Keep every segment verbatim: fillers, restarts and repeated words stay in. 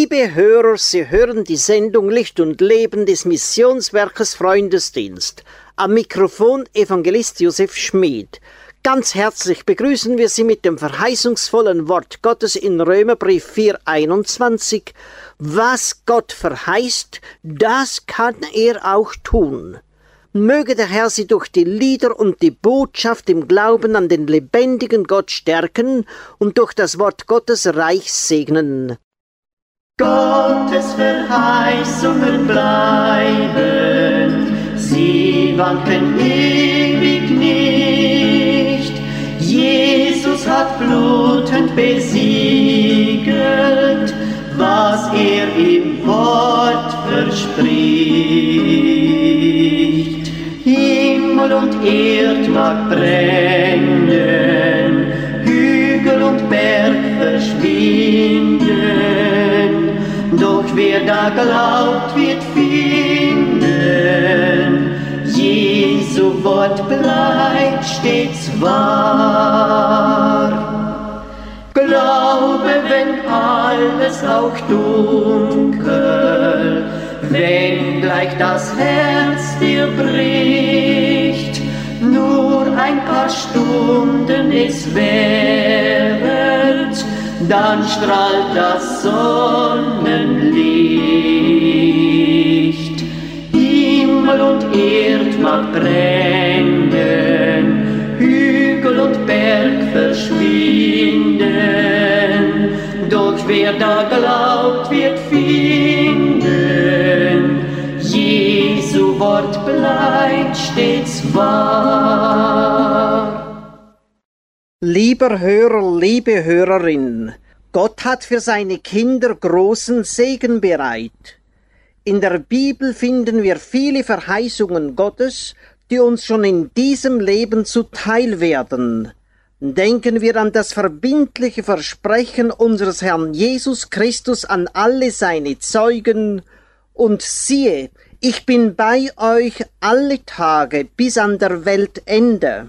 Liebe Hörer, Sie hören die Sendung Licht und Leben des Missionswerkes Freundesdienst. Am Mikrofon Evangelist Josef Schmid. Ganz herzlich begrüßen wir Sie mit dem verheißungsvollen Wort Gottes in Römerbrief vier einundzwanzig. Was Gott verheißt, das kann er auch tun. Möge der Herr Sie durch die Lieder und die Botschaft im Glauben an den lebendigen Gott stärken und durch das Wort Gottes reich segnen. Gottes Verheißungen bleiben, sie wanken ewig nicht. Jesus hat blutend besiegelt, was er im Wort verspricht. Himmel und Erd mag brennen, Hügel und Berg verschwinden, doch wer da glaubt, wird finden. Jesu Wort bleibt stets wahr. Glaube, wenn alles auch dunkel, wenn gleich das Herz dir bricht, nur ein paar Stunden es währet, dann strahlt das Sonnenlicht. Himmel und Erd mag brennen, Hügel und Berg verschwinden, doch wer da glaubt, wird finden. Jesu Wort bleibt stets wahr. Lieber Hörer, liebe Hörerin, Gott hat für seine Kinder großen Segen bereit. In der Bibel finden wir viele Verheißungen Gottes, die uns schon in diesem Leben zuteil werden. Denken wir an das verbindliche Versprechen unseres Herrn Jesus Christus an alle seine Zeugen: Und siehe, ich bin bei euch alle Tage bis an der Weltende.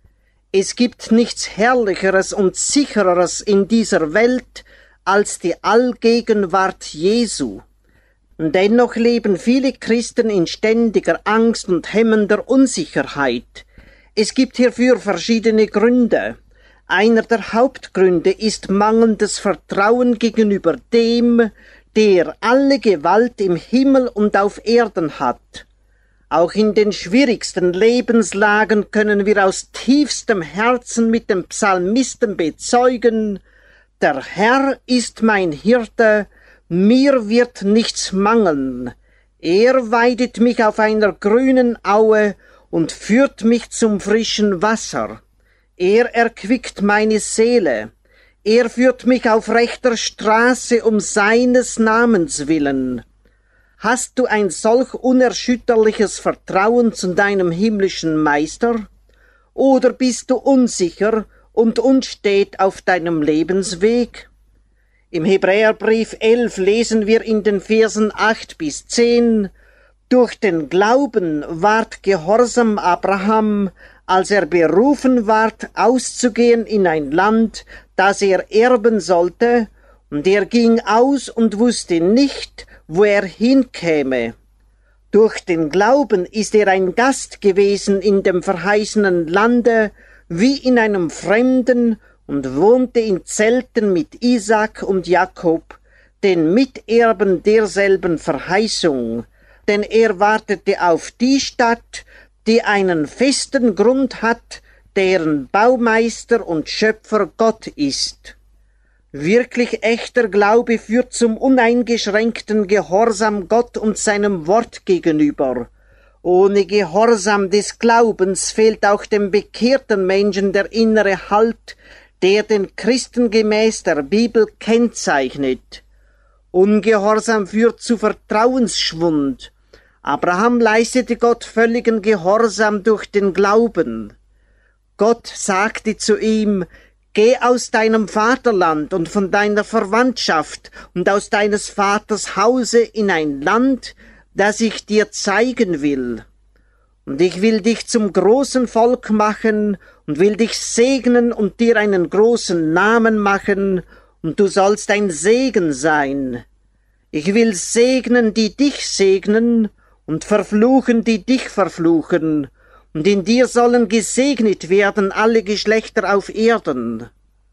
Es gibt nichts Herrlicheres und Sichereres in dieser Welt als die Allgegenwart Jesu. Dennoch leben viele Christen in ständiger Angst und hemmender Unsicherheit. Es gibt hierfür verschiedene Gründe. Einer der Hauptgründe ist mangelndes Vertrauen gegenüber dem, der alle Gewalt im Himmel und auf Erden hat. Auch in den schwierigsten Lebenslagen können wir aus tiefstem Herzen mit dem Psalmisten bezeugen: Der Herr ist mein Hirte, mir wird nichts mangeln. Er weidet mich auf einer grünen Aue und führt mich zum frischen Wasser. Er erquickt meine Seele. Er führt mich auf rechter Straße um seines Namens willen. Hast du ein solch unerschütterliches Vertrauen zu deinem himmlischen Meister? Oder bist du unsicher und unstet auf deinem Lebensweg? Im Hebräerbrief elf lesen wir in den Versen acht bis zehn: Durch den Glauben ward gehorsam Abraham, als er berufen ward, auszugehen in ein Land, das er erben sollte, und er ging aus und wusste nicht, wo er hinkäme. Durch den Glauben ist er ein Gast gewesen in dem verheißenen Lande, wie in einem Fremden, und wohnte in Zelten mit Isaak und Jakob, den Miterben derselben Verheißung, denn er wartete auf die Stadt, die einen festen Grund hat, deren Baumeister und Schöpfer Gott ist. Wirklich echter Glaube führt zum uneingeschränkten Gehorsam Gott und seinem Wort gegenüber. Ohne Gehorsam des Glaubens fehlt auch dem bekehrten Menschen der innere Halt, der den Christen gemäß der Bibel kennzeichnet. Ungehorsam führt zu Vertrauensschwund. Abraham leistete Gott völligen Gehorsam durch den Glauben. Gott sagte zu ihm: Geh aus deinem Vaterland und von deiner Verwandtschaft und aus deines Vaters Hause in ein Land, das ich dir zeigen will. Und ich will dich zum großen Volk machen und will dich segnen und dir einen großen Namen machen, und du sollst ein Segen sein. Ich will segnen, die dich segnen, und verfluchen, die dich verfluchen, und in dir sollen gesegnet werden alle Geschlechter auf Erden.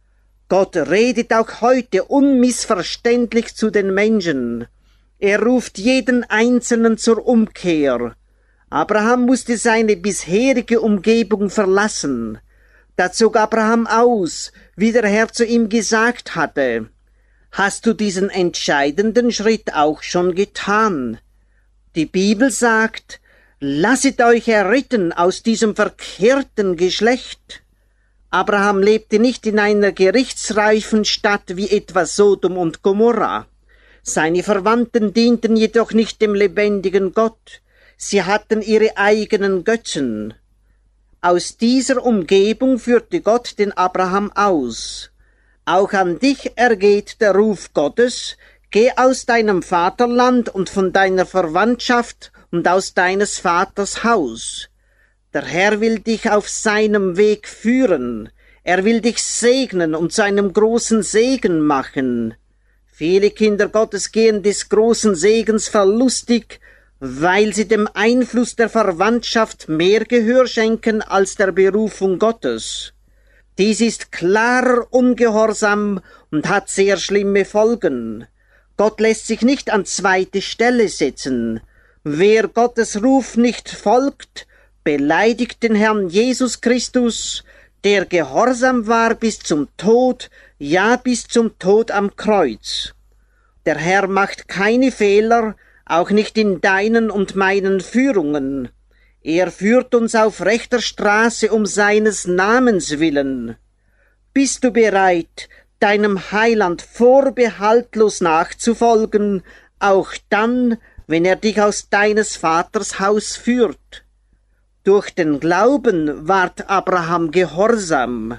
Gott redet auch heute unmissverständlich zu den Menschen. Er ruft jeden Einzelnen zur Umkehr. Abraham musste seine bisherige Umgebung verlassen. Da zog Abraham aus, wie der Herr zu ihm gesagt hatte. Hast du diesen entscheidenden Schritt auch schon getan? Die Bibel sagt, lasset euch erretten aus diesem verkehrten Geschlecht. Abraham lebte nicht in einer gerichtsreifen Stadt wie etwa Sodom und Gomorra. Seine Verwandten dienten jedoch nicht dem lebendigen Gott. Sie hatten ihre eigenen Götzen. Aus dieser Umgebung führte Gott den Abraham aus. Auch an dich ergeht der Ruf Gottes, geh aus deinem Vaterland und von deiner Verwandtschaft und aus deines Vaters Haus. Der Herr will dich auf seinem Weg führen. Er will dich segnen und zu einem großen Segen machen. Viele Kinder Gottes gehen des großen Segens verlustig, weil sie dem Einfluss der Verwandtschaft mehr Gehör schenken als der Berufung Gottes. Dies ist klarer Ungehorsam und hat sehr schlimme Folgen. Gott lässt sich nicht an zweite Stelle setzen. Wer Gottes Ruf nicht folgt, beleidigt den Herrn Jesus Christus, der gehorsam war bis zum Tod, ja bis zum Tod am Kreuz. Der Herr macht keine Fehler, auch nicht in deinen und meinen Führungen. Er führt uns auf rechter Straße um seines Namens willen. Bist du bereit, deinem Heiland vorbehaltlos nachzufolgen, auch dann, wenn er dich aus deines Vaters Haus führt? Durch den Glauben ward Abraham gehorsam.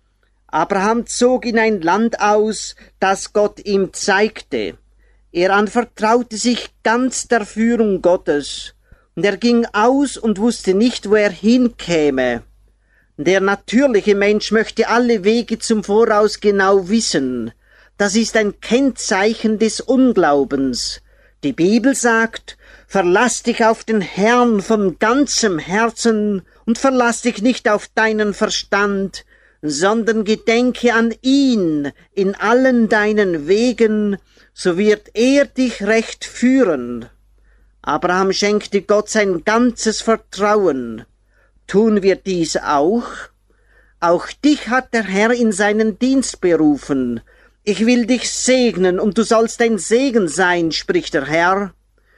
Abraham zog in ein Land aus, das Gott ihm zeigte. Er anvertraute sich ganz der Führung Gottes, und er ging aus und wusste nicht, wo er hinkäme. Der natürliche Mensch möchte alle Wege zum Voraus genau wissen. Das ist ein Kennzeichen des Unglaubens. Die Bibel sagt, verlass dich auf den Herrn von ganzem Herzen und verlass dich nicht auf deinen Verstand, sondern gedenke an ihn in allen deinen Wegen, so wird er dich recht führen. Abraham schenkte Gott sein ganzes Vertrauen. Tun wir dies auch? Auch dich hat der Herr in seinen Dienst berufen. Ich will dich segnen, und du sollst ein Segen sein, spricht der Herr.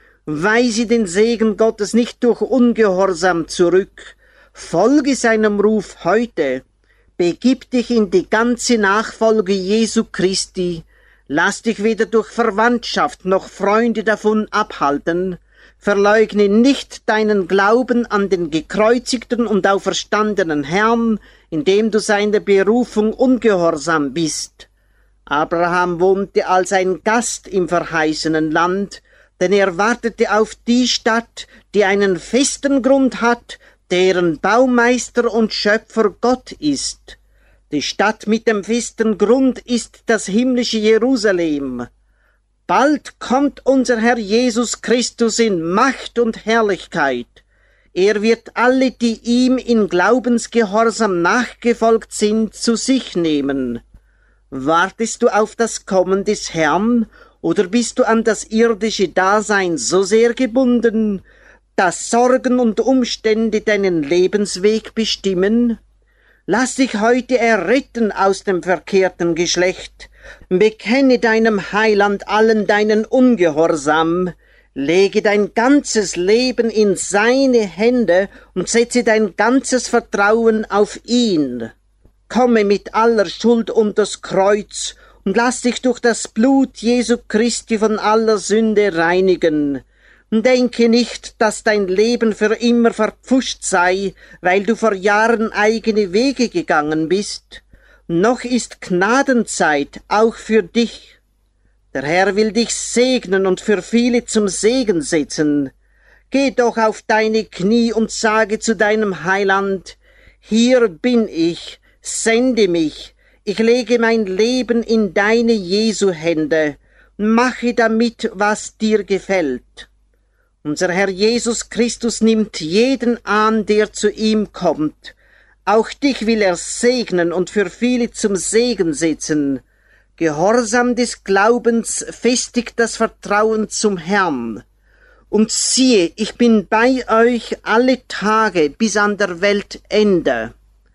Weise den Segen Gottes nicht durch Ungehorsam zurück. Folge seinem Ruf heute. Begib dich in die ganze Nachfolge Jesu Christi. Lass dich weder durch Verwandtschaft noch Freunde davon abhalten. Verleugne nicht deinen Glauben an den gekreuzigten und auferstandenen Herrn, indem du seiner Berufung ungehorsam bist. Abraham wohnte als ein Gast im verheißenen Land, denn er wartete auf die Stadt, die einen festen Grund hat, deren Baumeister und Schöpfer Gott ist. Die Stadt mit dem festen Grund ist das himmlische Jerusalem. Bald kommt unser Herr Jesus Christus in Macht und Herrlichkeit. Er wird alle, die ihm in Glaubensgehorsam nachgefolgt sind, zu sich nehmen. Wartest du auf das Kommen des Herrn, oder bist du an das irdische Dasein so sehr gebunden, dass Sorgen und Umstände deinen Lebensweg bestimmen? Lass dich heute erretten aus dem verkehrten Geschlecht. Bekenne deinem Heiland allen deinen Ungehorsam. Lege dein ganzes Leben in seine Hände und setze dein ganzes Vertrauen auf ihn. Komme mit aller Schuld unters Kreuz und lass dich durch das Blut Jesu Christi von aller Sünde reinigen. Denke nicht, dass dein Leben für immer verpfuscht sei, weil du vor Jahren eigene Wege gegangen bist. Noch ist Gnadenzeit auch für dich. Der Herr will dich segnen und für viele zum Segen setzen. Geh doch auf deine Knie und sage zu deinem Heiland, hier bin ich, sende mich, ich lege mein Leben in deine Jesu Hände. Mache damit, was dir gefällt. Unser Herr Jesus Christus nimmt jeden an, der zu ihm kommt. Auch dich will er segnen und für viele zum Segen setzen. Gehorsam des Glaubens festigt das Vertrauen zum Herrn. Und siehe, ich bin bei euch alle Tage bis an der Weltende.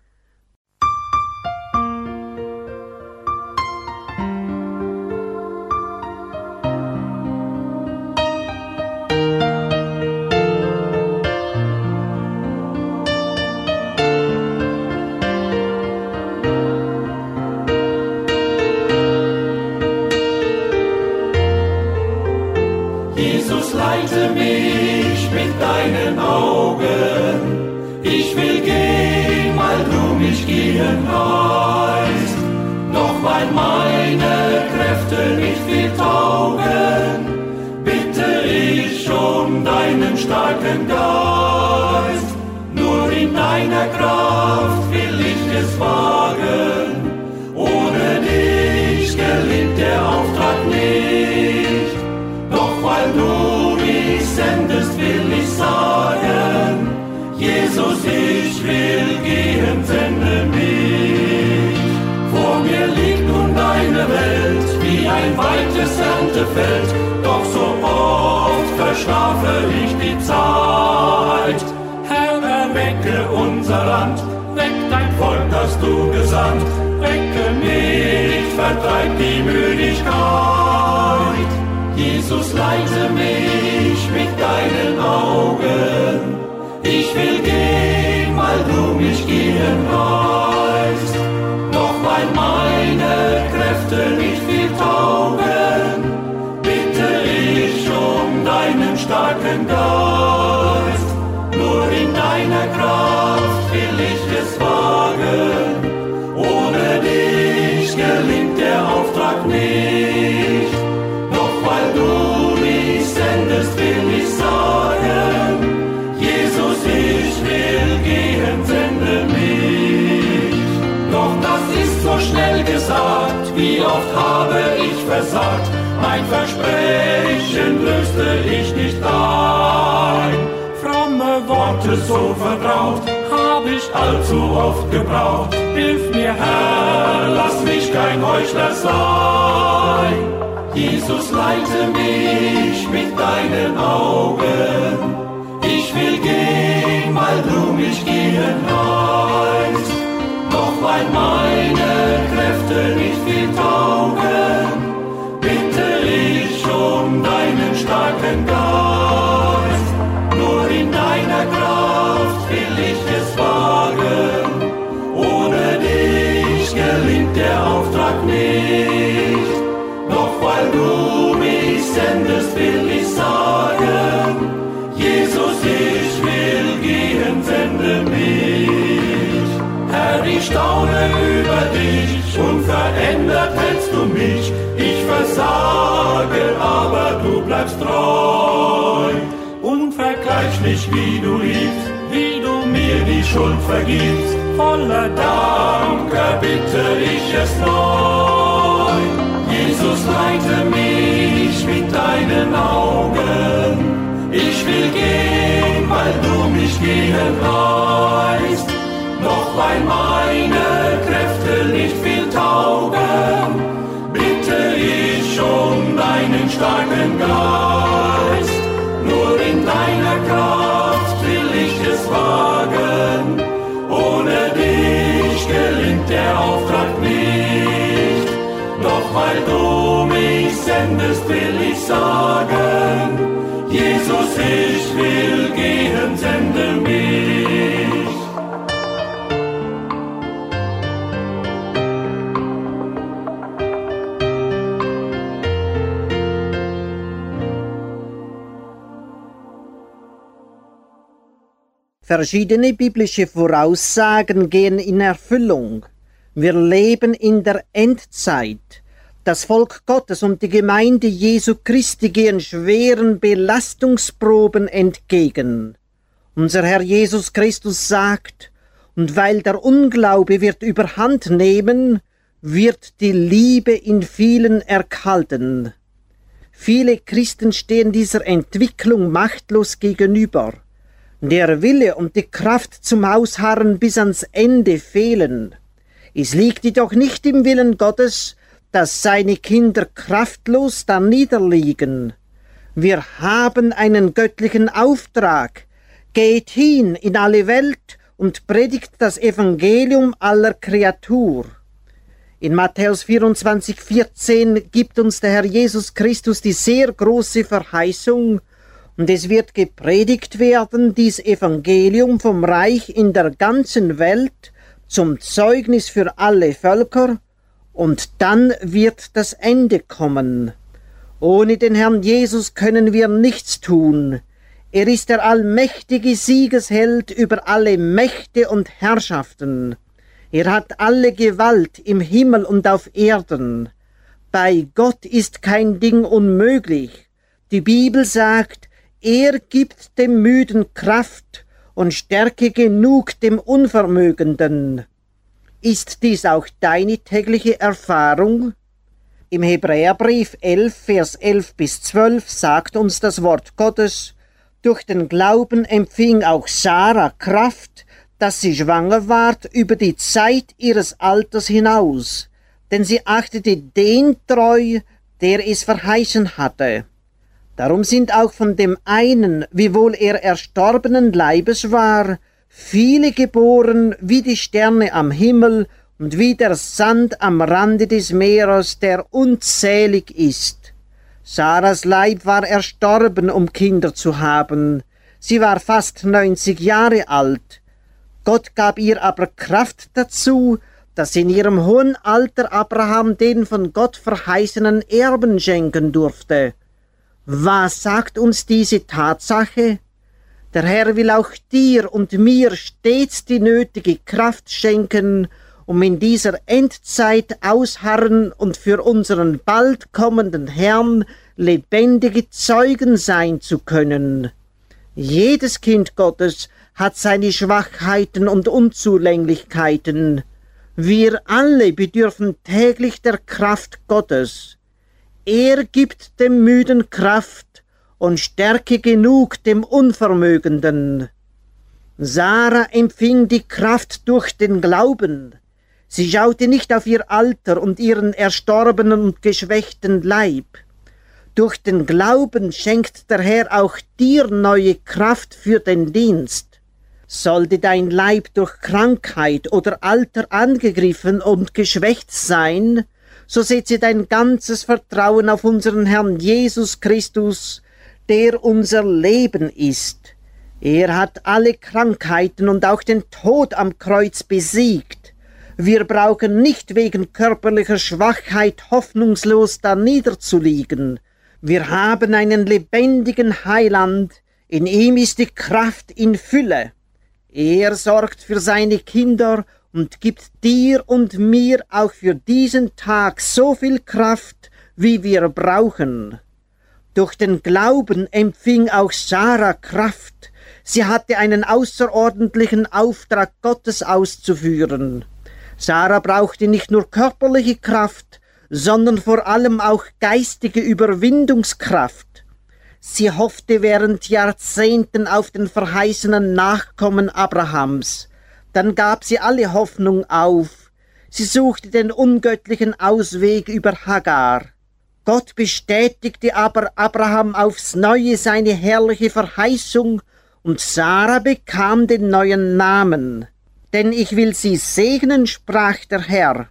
Jesus, leite mich mit deinen Augen. Ich will gehen, weil du mich gehen heißt. Doch weil meine Kräfte nicht viel taugen, bitte ich um deinen starken Geist. Nur in deiner Kraft will ich es wagen. Ohne dich gelingt der Auftrag nicht. Doch weil du mich sendest, will ich sagen, Jesus, ich will gehen, sende mich. Vor mir liegt nun deine Welt, wie ein weites Erntefeld, doch so oft verschlafe ich die Zeit. Herr, erwecke unser Land, weck dein Volk, das du gesandt, wecke mich, vertreib die Müdigkeit. Jesus, leite mich mit deinen Augen. Ich will gehen, weil du mich gehen heißt. Doch weil meine Kräfte nicht viel taugen, bitte ich um deinen starken Geist. Nur in deiner Kraft will ich es wagen. Ohne dich gelingt der Auftrag nicht. Weil du mich sendest, will ich sagen, Jesus, ich will gehen, sende mich. Doch das ist so schnell gesagt, wie oft habe ich versagt, mein Versprechen löste ich nicht ein. Fromme Worte so vertraut, hab ich allzu oft gebraucht. Hilf mir, Herr, lass mich kein Heuchler sein. Jesus, leite mich mit deinen Augen. Ich will gehen, weil du mich gehen heißt. Doch weil meine Kräfte nicht viel taugen, bitte ich um deinen starken Geist. Nur in deiner Kraft will ich es wagen. Ohne dich gelingt der Auftrag nicht. Doch weil du mich sendest, will ich sagen, Jesus, ich will gehen, sende mich. Herr, ich staune über dich, unverändert hältst du mich. Ich versage, aber du bleibst treu. Unvergleichlich, wie du liebst, wie du mir die Schuld vergibst. Voller Dank erbitte ich es neu. Jesus, leite mich mit deinen Augen. Ich will gehen, weil du mich gehen heißt. Doch weil meine Kräfte nicht viel taugen, bitte ich um deinen starken Geist. Nur in deiner Kraft will ich es wagen. Ohne dich gelingt der Auftrag nicht. Doch weil du mich sendest, will ich sagen, Jesus, ich will gehen, sende mich. Verschiedene biblische Voraussagen gehen in Erfüllung. Wir leben in der Endzeit. Das Volk Gottes und die Gemeinde Jesu Christi gehen schweren Belastungsproben entgegen. Unser Herr Jesus Christus sagt, und weil der Unglaube wird überhand nehmen, wird die Liebe in vielen erkalten. Viele Christen stehen dieser Entwicklung machtlos gegenüber. Der Wille und die Kraft zum Ausharren bis ans Ende fehlen. Es liegt jedoch nicht im Willen Gottes, dass seine Kinder kraftlos da niederliegen. Wir haben einen göttlichen Auftrag. Geht hin in alle Welt und predigt das Evangelium aller Kreatur. In Matthäus vierundzwanzig, vierzehn gibt uns der Herr Jesus Christus die sehr große Verheißung, und es wird gepredigt werden, dies Evangelium vom Reich in der ganzen Welt zum Zeugnis für alle Völker, und dann wird das Ende kommen. Ohne den Herrn Jesus können wir nichts tun. Er ist der allmächtige Siegesheld über alle Mächte und Herrschaften. Er hat alle Gewalt im Himmel und auf Erden. Bei Gott ist kein Ding unmöglich. Die Bibel sagt, er gibt dem Müden Kraft und Stärke genug dem Unvermögenden. Ist dies auch deine tägliche Erfahrung? Im Hebräerbrief elf, Vers elf bis zwölf sagt uns das Wort Gottes: Durch den Glauben empfing auch Sarah Kraft, dass sie schwanger ward über die Zeit ihres Alters hinaus, denn sie achtete den treu, der es verheißen hatte. Darum sind auch von dem einen, wiewohl er erstorbenen Leibes war, viele geboren wie die Sterne am Himmel und wie der Sand am Rande des Meeres, der unzählig ist. Sarahs Leib war erstorben, um Kinder zu haben. Sie war fast neunzig Jahre alt. Gott gab ihr aber Kraft dazu, dass in ihrem hohen Alter Abraham den von Gott verheißenen Erben schenken durfte. Was sagt uns diese Tatsache? Der Herr will auch dir und mir stets die nötige Kraft schenken, um in dieser Endzeit ausharren und für unseren bald kommenden Herrn lebendige Zeugen sein zu können. Jedes Kind Gottes hat seine Schwachheiten und Unzulänglichkeiten. Wir alle bedürfen täglich der Kraft Gottes. Er gibt dem Müden Kraft und Stärke genug dem Unvermögenden. Sarah empfing die Kraft durch den Glauben. Sie schaute nicht auf ihr Alter und ihren erstorbenen und geschwächten Leib. Durch den Glauben schenkt der Herr auch dir neue Kraft für den Dienst. Sollte dein Leib durch Krankheit oder Alter angegriffen und geschwächt sein, so setze dein ganzes Vertrauen auf unseren Herrn Jesus Christus, der unser Leben ist. Er hat alle Krankheiten und auch den Tod am Kreuz besiegt. Wir brauchen nicht wegen körperlicher Schwachheit hoffnungslos da niederzuliegen. Wir haben einen lebendigen Heiland, in ihm ist die Kraft in Fülle. Er sorgt für seine Kinder und gibt dir und mir auch für diesen Tag so viel Kraft, wie wir brauchen. Durch den Glauben empfing auch Sarah Kraft. Sie hatte einen außerordentlichen Auftrag Gottes auszuführen. Sarah brauchte nicht nur körperliche Kraft, sondern vor allem auch geistige Überwindungskraft. Sie hoffte während Jahrzehnten auf den verheißenen Nachkommen Abrahams. Dann gab sie alle Hoffnung auf. Sie suchte den ungöttlichen Ausweg über Hagar. Gott bestätigte aber Abraham aufs Neue seine herrliche Verheißung, und Sarah bekam den neuen Namen. Denn ich will sie segnen, sprach der Herr.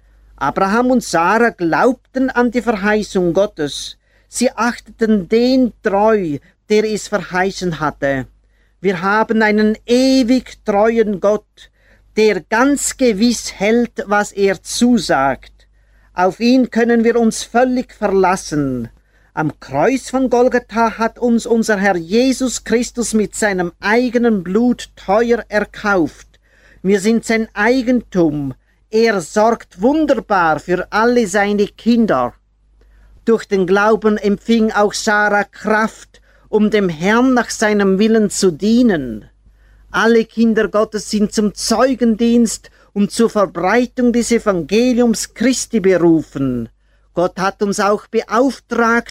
Abraham und Sarah glaubten an die Verheißung Gottes. Sie achteten den treu, der es verheißen hatte. Wir haben einen ewig treuen Gott, der ganz gewiss hält, was er zusagt. Auf ihn können wir uns völlig verlassen. Am Kreuz von Golgatha hat uns unser Herr Jesus Christus mit seinem eigenen Blut teuer erkauft. Wir sind sein Eigentum. Er sorgt wunderbar für alle seine Kinder. Durch den Glauben empfing auch Sarah Kraft, um dem Herrn nach seinem Willen zu dienen. Alle Kinder Gottes sind zum Zeugendienst und zur Verbreitung des Evangeliums Christi berufen. Gott hat uns auch beauftragt,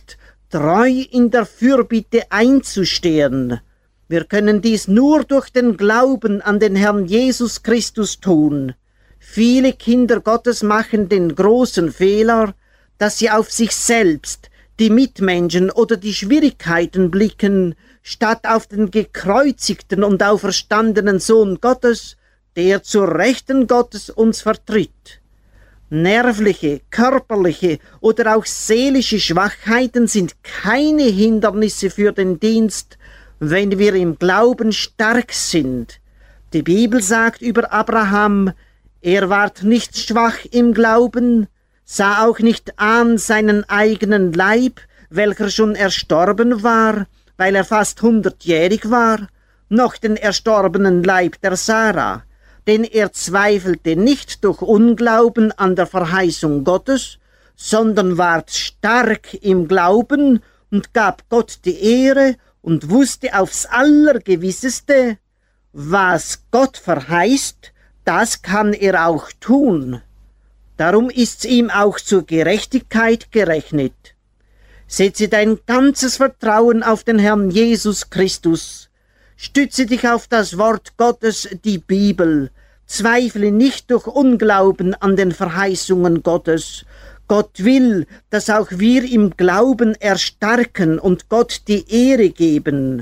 treu in der Fürbitte einzustehen. Wir können dies nur durch den Glauben an den Herrn Jesus Christus tun. Viele Kinder Gottes machen den großen Fehler, dass sie auf sich selbst, die Mitmenschen oder die Schwierigkeiten blicken, statt auf den gekreuzigten und auferstandenen Sohn Gottes, der zur Rechten Gottes uns vertritt. Nervliche, körperliche oder auch seelische Schwachheiten sind keine Hindernisse für den Dienst, wenn wir im Glauben stark sind. Die Bibel sagt über Abraham, er ward nicht schwach im Glauben, sah auch nicht an seinen eigenen Leib, welcher schon erstorben war, weil er fast hundertjährig war, noch den erstorbenen Leib der Sarah, denn er zweifelte nicht durch Unglauben an der Verheißung Gottes, sondern ward stark im Glauben und gab Gott die Ehre und wusste aufs Allergewisseste, was Gott verheißt, das kann er auch tun. Darum ist's ihm auch zur Gerechtigkeit gerechnet. Setze dein ganzes Vertrauen auf den Herrn Jesus Christus. Stütze dich auf das Wort Gottes, die Bibel. Zweifle nicht durch Unglauben an den Verheißungen Gottes. Gott will, dass auch wir im Glauben erstarken und Gott die Ehre geben.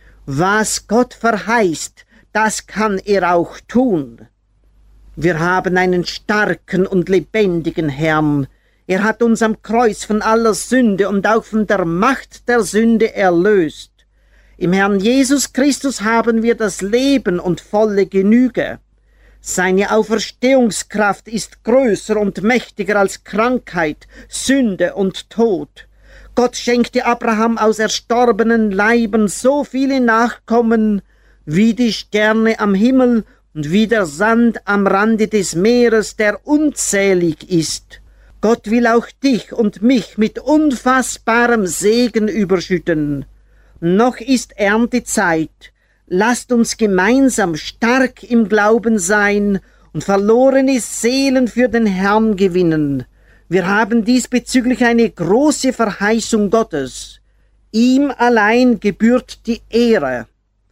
Was Gott verheißt, das kann er auch tun. Wir haben einen starken und lebendigen Herrn. Er hat uns am Kreuz von aller Sünde und auch von der Macht der Sünde erlöst. Im Herrn Jesus Christus haben wir das Leben und volle Genüge. Seine Auferstehungskraft ist größer und mächtiger als Krankheit, Sünde und Tod. Gott schenkte Abraham aus erstorbenen Leiben so viele Nachkommen, wie die Sterne am Himmel und wie der Sand am Rande des Meeres, der unzählig ist. Gott will auch dich und mich mit unfassbarem Segen überschütten. Noch ist Erntezeit. Lasst uns gemeinsam stark im Glauben sein und verlorene Seelen für den Herrn gewinnen. Wir haben diesbezüglich eine große Verheißung Gottes. Ihm allein gebührt die Ehre.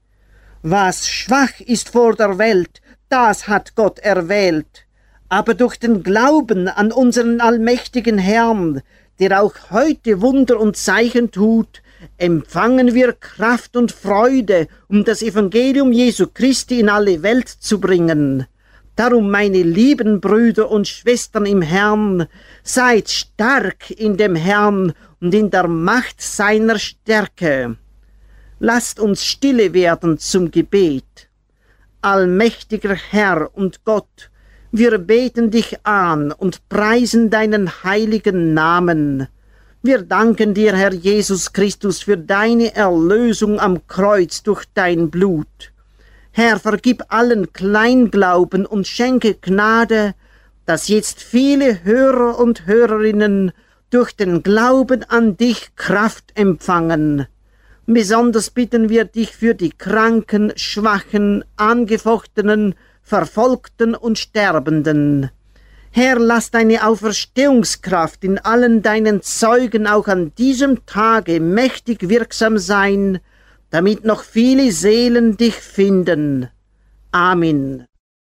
Was schwach ist vor der Welt, das hat Gott erwählt. Aber durch den Glauben an unseren allmächtigen Herrn, der auch heute Wunder und Zeichen tut, empfangen wir Kraft und Freude, um das Evangelium Jesu Christi in alle Welt zu bringen. Darum, meine lieben Brüder und Schwestern im Herrn, seid stark in dem Herrn und in der Macht seiner Stärke. Lasst uns stille werden zum Gebet. Allmächtiger Herr und Gott, wir beten dich an und preisen deinen heiligen Namen. Wir danken dir, Herr Jesus Christus, für deine Erlösung am Kreuz durch dein Blut. Herr, vergib allen Kleinglauben und schenke Gnade, dass jetzt viele Hörer und Hörerinnen durch den Glauben an dich Kraft empfangen. Besonders bitten wir dich für die Kranken, Schwachen, Angefochtenen, Verfolgten und Sterbenden. Herr, lass deine Auferstehungskraft in allen deinen Zeugen auch an diesem Tage mächtig wirksam sein, damit noch viele Seelen dich finden. Amen.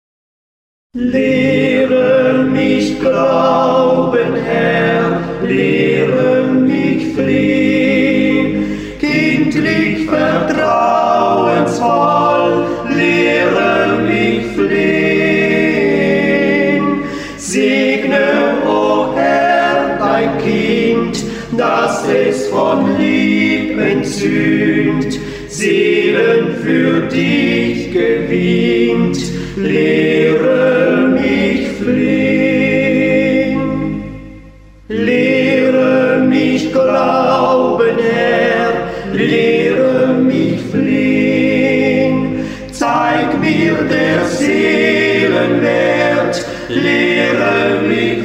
Lehre mich glauben, Herr, lehre mich fliehen, kindlich vertrauensvoll, lehre mich fliehen. Segne, o Herr, dein Kind, dass es von Lieb entzündt, Seelen für dich gewinnt, lehre mich fliehen. Lehre mich glauben, Herr, lehre mich fliehen. Zeig mir der Seelen Wert, lehre mich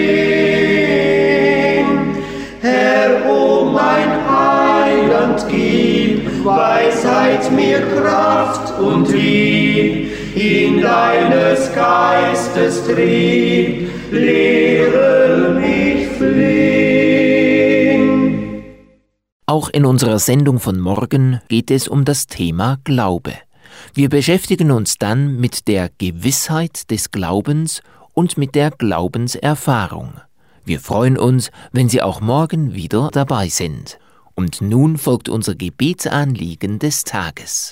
fliehen. Herr, o mein Heiland, gib Weisheit mir Kraft und Lieb, in deines Geistes Trieb, lehre mich fliehen. Auch in unserer Sendung von morgen geht es um das Thema Glaube. Wir beschäftigen uns dann mit der Gewissheit des Glaubens und mit der Glaubenserfahrung. Wir freuen uns, wenn Sie auch morgen wieder dabei sind. Und nun folgt unser Gebetsanliegen des Tages.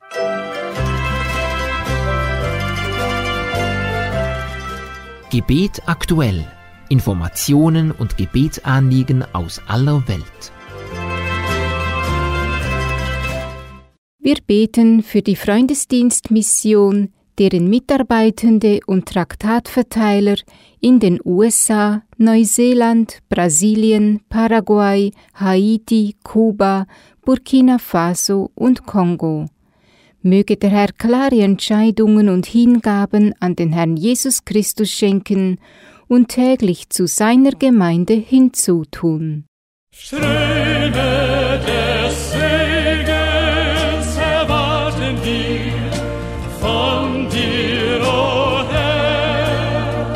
Gebet aktuell. Informationen und Gebetsanliegen aus aller Welt. Wir beten für die Freundesdienstmission, deren Mitarbeitende und Traktatverteiler in den U S A, Neuseeland, Brasilien, Paraguay, Haiti, Kuba, Burkina Faso und Kongo. Möge der Herr klare Entscheidungen und Hingaben an den Herrn Jesus Christus schenken und täglich zu seiner Gemeinde hinzutun. Ströme des Segens erwarten wir von dir, o Herr.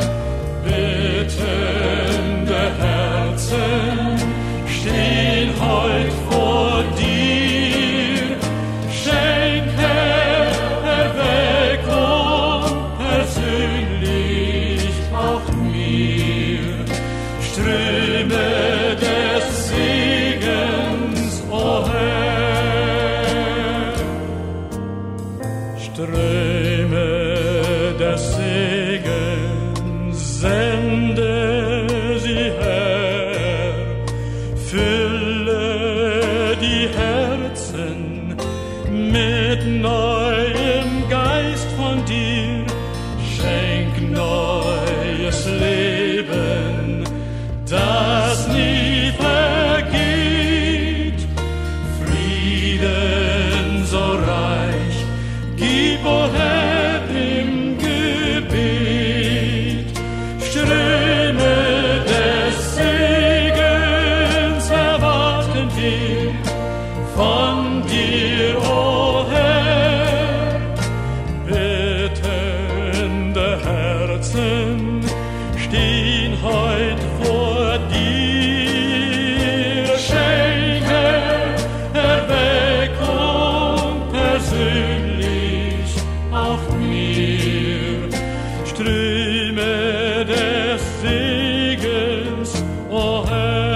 Bittende Herzen stehen heut vor dir. Schenke Erweckung persönlich auch mir. Ströme des Segens, o Herr. Ströme des Segens, sende sie, Herr. Fülle die Herzen mit neuem Geist von dir. Schenk neues Leben, das nie vergeht. Frieden so reich, gib, o Herr, im Gebet. Ströme des Segens erwarten wir von dir, o Herr. Bittende Herzen stehen heut vor dir. Schenke Erweckung persönlich auch mir. Ströme des Segens, o Herr.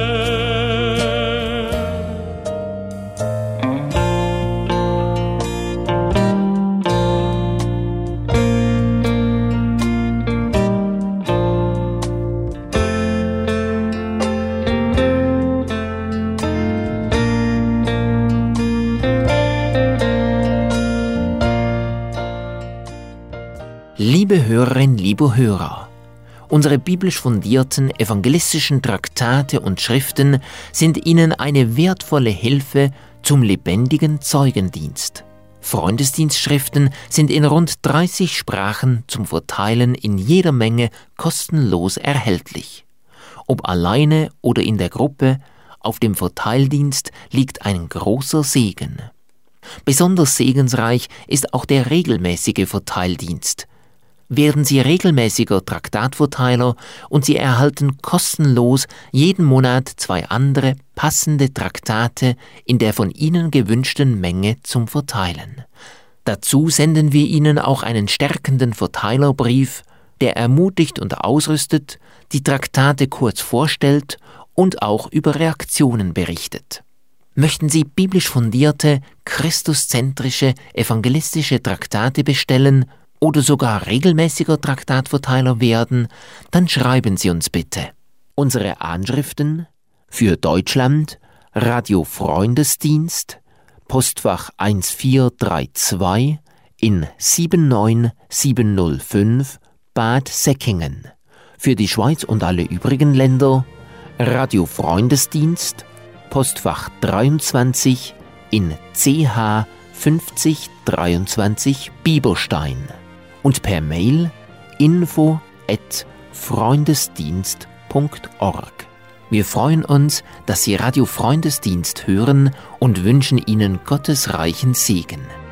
Liebe Hörerinnen, liebe Hörer, unsere biblisch fundierten evangelistischen Traktate und Schriften sind Ihnen eine wertvolle Hilfe zum lebendigen Zeugendienst. Freundesdienstschriften sind in rund dreißig Sprachen zum Verteilen in jeder Menge kostenlos erhältlich. Ob alleine oder in der Gruppe, auf dem Verteildienst liegt ein großer Segen. Besonders segensreich ist auch der regelmäßige Verteildienst. Werden Sie regelmäßiger Traktatverteiler und Sie erhalten kostenlos jeden Monat zwei andere passende Traktate in der von Ihnen gewünschten Menge zum Verteilen. Dazu senden wir Ihnen auch einen stärkenden Verteilerbrief, der ermutigt und ausrüstet, die Traktate kurz vorstellt und auch über Reaktionen berichtet. Möchten Sie biblisch fundierte, christuszentrische, evangelistische Traktate bestellen oder sogar regelmäßiger Traktatverteiler werden, dann schreiben Sie uns bitte. Unsere Anschriften für Deutschland: Radio Freundesdienst, Postfach eins vier drei zwei in sieben neun sieben null fünf, Bad Säckingen. Für die Schweiz und alle übrigen Länder: Radio Freundesdienst, Postfach dreiundzwanzig in C H fünfzig dreiundzwanzig Bieberstein. Und per Mail info at freundesdienst punkt org. Wir freuen uns, dass Sie Radio Freundesdienst hören und wünschen Ihnen Gottes reichen Segen.